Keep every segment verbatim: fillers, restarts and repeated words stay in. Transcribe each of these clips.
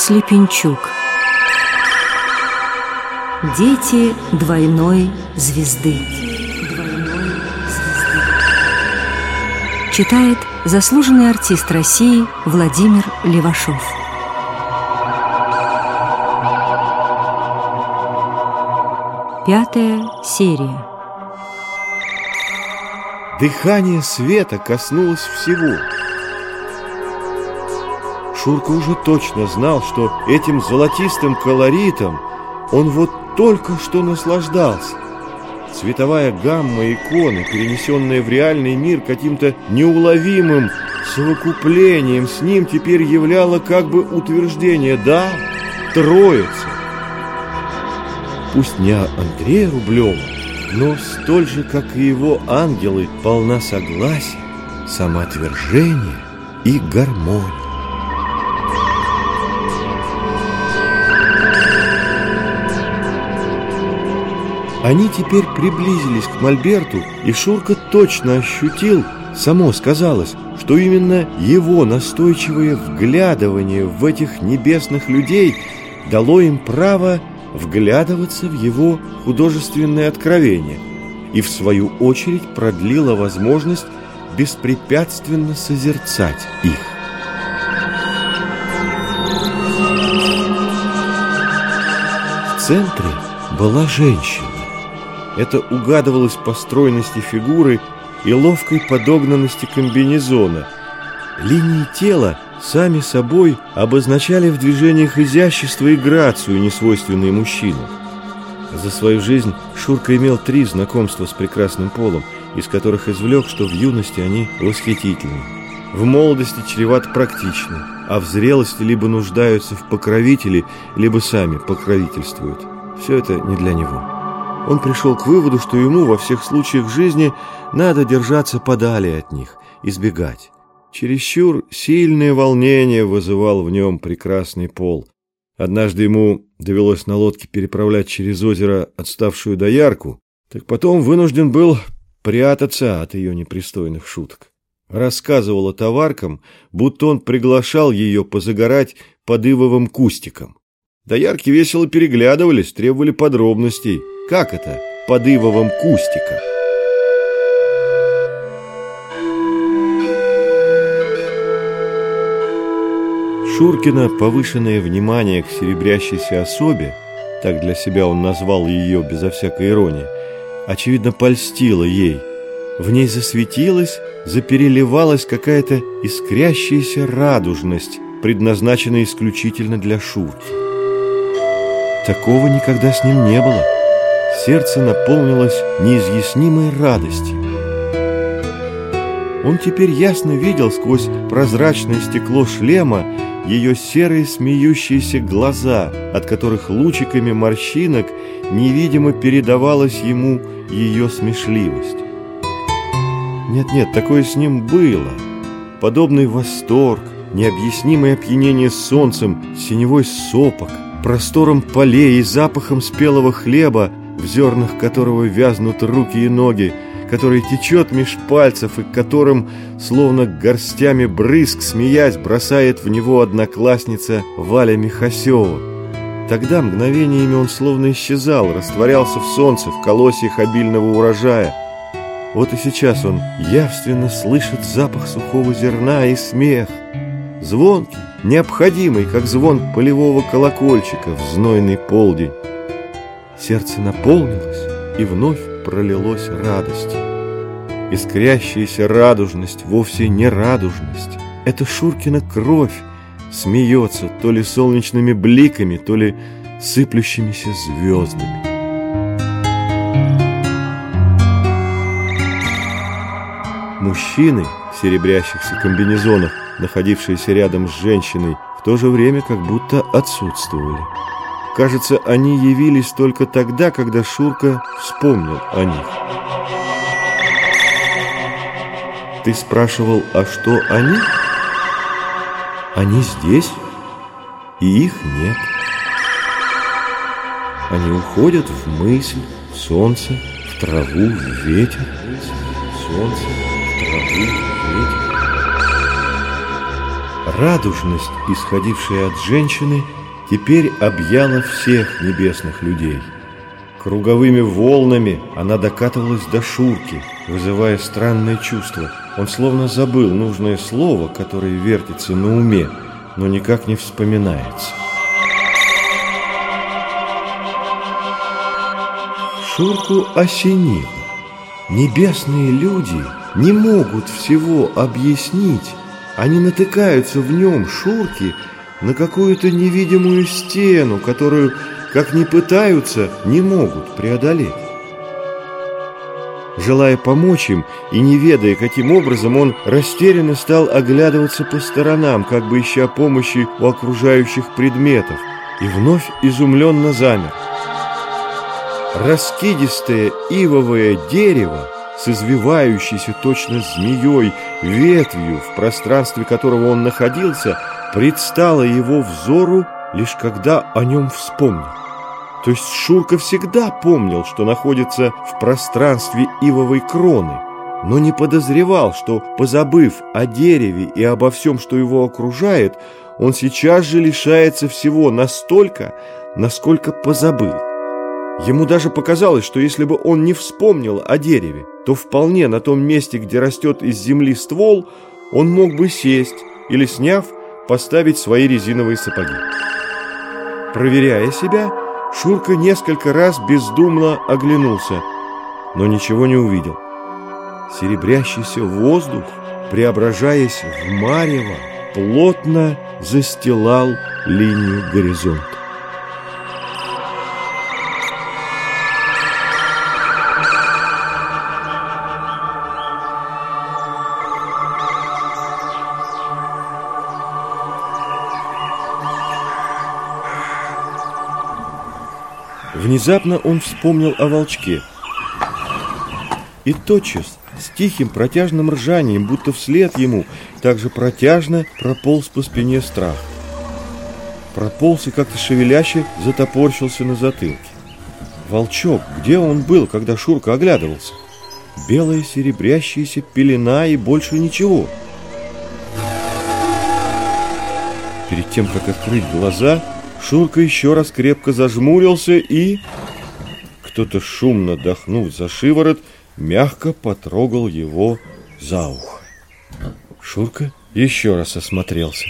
Слепенчук. Дети двойной звезды. Читает заслуженный артист России Владимир Левашов. Пятая серия. Дыхание света коснулось всего. Шурка уже точно знал, что этим золотистым колоритом он вот только что наслаждался. Цветовая гамма иконы, перенесенная в реальный мир каким-то неуловимым совокуплением, с ним теперь являла как бы утверждение: да, Троица. Пусть не Андрея Рублева, но столь же, как и его ангелы, полна согласия, самоотвержения и гармонии. Они теперь приблизились к мольберту, и Шурка точно ощутил, само сказалось, что именно его настойчивое вглядывание в этих небесных людей дало им право вглядываться в его художественное откровение и, в свою очередь, продлило возможность беспрепятственно созерцать их. В центре была женщина. Это угадывалось по стройности фигуры и ловкой подогнанности комбинезона. Линии тела сами собой обозначали в движениях изящество и грацию, несвойственные мужчинам. За свою жизнь Шурка имел три знакомства с прекрасным полом, из которых извлек, что в юности они восхитительны, в молодости чревато практичны, а в зрелости либо нуждаются в покровителе, либо сами покровительствуют. Все это не для него. Он пришел к выводу, что ему во всех случаях жизни надо держаться подали от них, избегать. Чересчур сильное волнение вызывал в нем прекрасный пол. Однажды ему довелось на лодке переправлять через озеро отставшую доярку, так потом вынужден был прятаться от ее непристойных шуток. Рассказывала товаркам, будто он приглашал ее позагорать под ивовым кустиком. Доярки весело переглядывались, требовали подробностей. Как это под ивовым кустиком? Шуркина повышенное внимание к серебрящейся особе, так для себя он назвал ее безо всякой иронии, очевидно, польстило ей. В ней засветилась, запереливалась какая-то искрящаяся радужность, предназначенная исключительно для Шурки. Такого никогда с ним не было. Сердце наполнилось неизъяснимой радостью. Он теперь ясно видел сквозь прозрачное стекло шлема ее серые смеющиеся глаза, от которых лучиками морщинок невидимо передавалась ему ее смешливость. Нет-нет, такое с ним было. Подобный восторг, необъяснимое опьянение солнцем, синевой сопок, простором полей и запахом спелого хлеба, в зернах которого вязнут руки и ноги, который течет меж пальцев и которым, словно горстями брызг, смеясь, бросает в него одноклассница Валя Михасева. Тогда мгновениями он словно исчезал, растворялся в солнце, в колосьях обильного урожая. Вот и сейчас он явственно слышит запах сухого зерна и смех, звонкий, необходимый, как звон полевого колокольчика в знойный полдень. Сердце наполнилось и вновь пролилось радостью. Искрящаяся радужность вовсе не радужность. Это Шуркина кровь смеется то ли солнечными бликами, то ли сыплющимися звездами. Мужчины в серебрящихся комбинезонах, находившиеся рядом с женщиной, в то же время как будто отсутствовали. Кажется, они явились только тогда, когда Шурка вспомнил о них. Ты спрашивал, а что они? Они здесь, и их нет. Они уходят в мысль, в солнце, в траву, в ветер. Солнце, в траву, в ветер. Радужность, исходившая от женщины, теперь объяла всех небесных людей. Круговыми волнами она докатывалась до Шурки, вызывая странное чувство. Он словно забыл нужное слово, которое вертится на уме, но никак не вспоминается. Шурку осенило. Небесные люди не могут всего объяснить. Они натыкаются в нем, Шурки, на какую-то невидимую стену, которую, как ни пытаются, не могут преодолеть. Желая помочь им и не ведая, каким образом, он растерянно стал оглядываться по сторонам, как бы ища помощи у окружающих предметов, и вновь изумленно замер. Раскидистое ивовое дерево с извивающейся точно змеей ветвью, в пространстве которого он находился, предстало его взору, лишь когда о нем вспомнил. То есть Шурка всегда помнил, что находится в пространстве ивовой кроны, но не подозревал, что, позабыв о дереве и обо всем, что его окружает, он сейчас же лишается всего настолько, насколько позабыл. Ему даже показалось, что если бы он не вспомнил о дереве, то вполне на том месте, где растет из земли ствол, он мог бы сесть или, сняв, поставить свои резиновые сапоги. Проверяя себя, Шурка несколько раз бездумно оглянулся, но ничего не увидел. Серебрящийся воздух, преображаясь в марево, плотно застилал линию горизонта. Внезапно он вспомнил о волчке. И тотчас, с тихим протяжным ржанием, будто вслед ему, также протяжно прополз по спине страх. Прополз и как-то шевеляще затопорщился на затылке. Волчок, где он был, когда Шурка оглядывался? Белая серебрящаяся пелена и больше ничего. Перед тем, как открыть глаза, Шурка еще раз крепко зажмурился и... Кто-то, шумно дохнув за шиворот, мягко потрогал его за ухо. Шурка еще раз осмотрелся.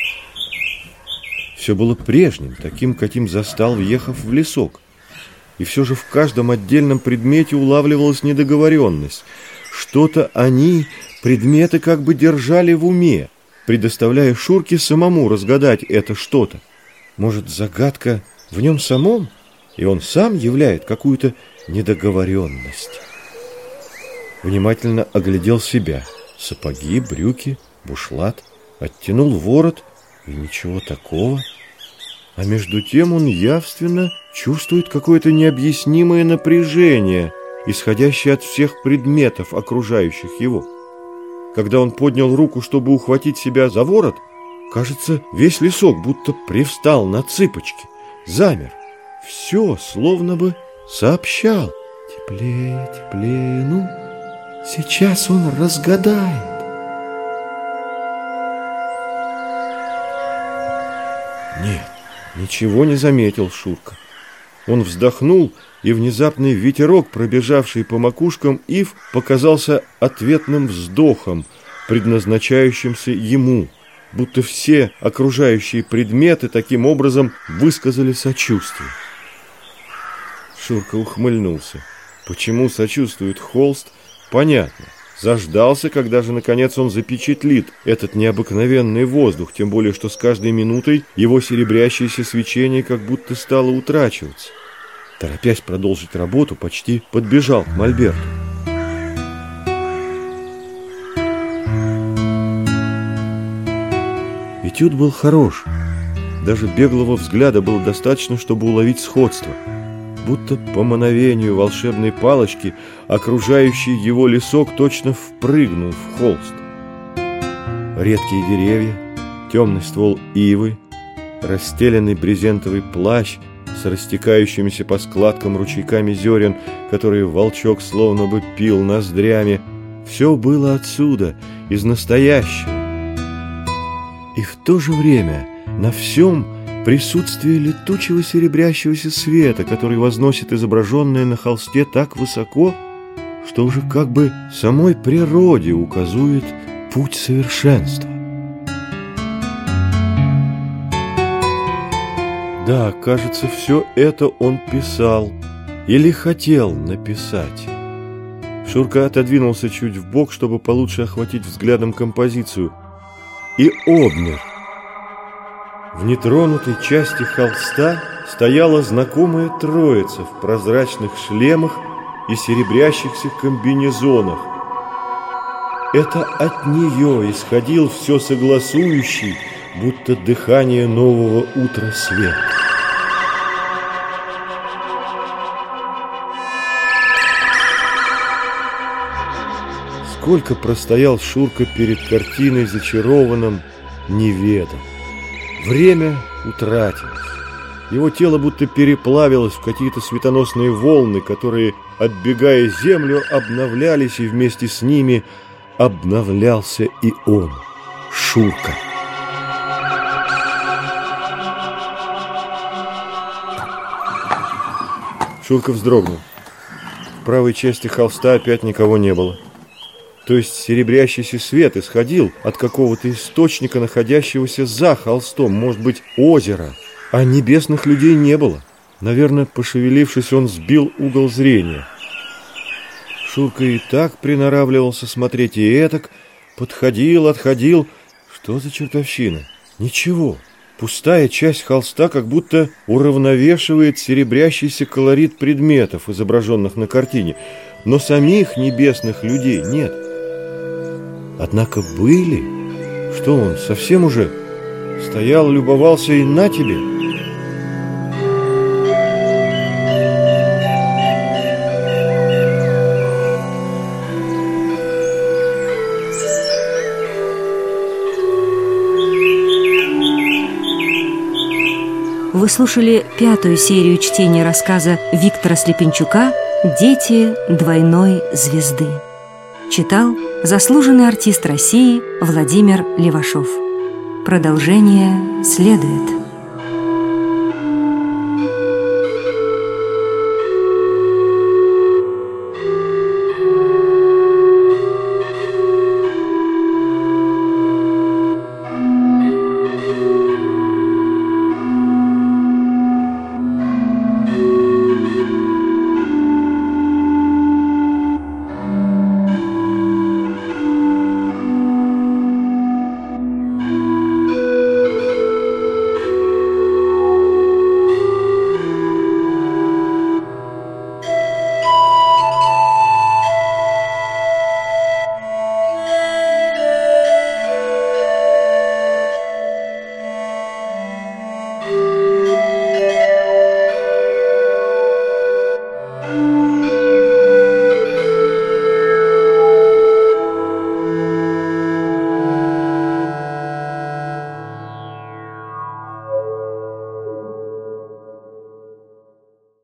Все было прежним, таким, каким застал, въехав в лесок. И все же в каждом отдельном предмете улавливалась недоговоренность. Что-то они, предметы, как бы держали в уме, предоставляя Шурке самому разгадать это что-то. Может, загадка в нем самом, и он сам являет какую-то недоговоренность. Внимательно оглядел себя. Сапоги, брюки, бушлат, оттянул ворот, и ничего такого. А между тем он явственно чувствует какое-то необъяснимое напряжение, исходящее от всех предметов, окружающих его. Когда он поднял руку, чтобы ухватить себя за ворот, кажется, весь лесок будто привстал на цыпочки, замер. Все словно бы сообщал. Теплее, теплее, ну, сейчас он разгадает. Нет, ничего не заметил Шурка. Он вздохнул, и внезапный ветерок, пробежавший по макушкам ив, показался ответным вздохом, предназначающимся ему, будто все окружающие предметы таким образом высказали сочувствие. Шурка ухмыльнулся. Почему сочувствует холст, понятно. Заждался, когда же, наконец, он запечатлит этот необыкновенный воздух, тем более, что с каждой минутой его серебрящееся свечение как будто стало утрачиваться. Торопясь продолжить работу, почти подбежал к мольберту. Этюд был хорош. Даже беглого взгляда было достаточно, чтобы уловить сходство. Будто по мановению волшебной палочки окружающий его лесок точно впрыгнул в холст. Редкие деревья, темный ствол ивы, расстеленный брезентовый плащ с растекающимися по складкам ручейками зерен, которые волчок словно бы пил ноздрями. Все было отсюда, из настоящего. И в то же время на всем присутствие летучего серебрящегося света, который возносит изображенное на холсте так высоко, что уже как бы самой природе указывает путь совершенства. Да, кажется, все это он писал или хотел написать. Шурка отодвинулся чуть вбок, чтобы получше охватить взглядом композицию, и обмер. В нетронутой части холста стояла знакомая троица в прозрачных шлемах и серебрящихся комбинезонах. Это от нее исходил все согласующий, будто дыхание нового утра свет. Сколько простоял Шурка перед картиной зачарованным, неведом. Время утратилось. Его тело будто переплавилось в какие-то светоносные волны, которые, отбегая землю, обновлялись, и вместе с ними обновлялся и он, Шурка. Шурка вздрогнул. В правой части холста опять никого не было. То есть серебрящийся свет исходил от какого-то источника, находящегося за холстом, может быть, озера, а небесных людей не было. Наверное, пошевелившись, он сбил угол зрения. Шурка и так приноравливался смотреть, и этак подходил, отходил. Что за чертовщина? Ничего. Пустая часть холста как будто уравновешивает серебрящийся колорит предметов, изображенных на картине, но самих небесных людей нет. Однако были. Что он, совсем уже стоял, любовался, и на тебе? Вы слушали пятую серию чтения рассказа Виктора Слепенчука «Дети двойной звезды». Читал заслуженный артист России Владимир Левашов. Продолжение следует.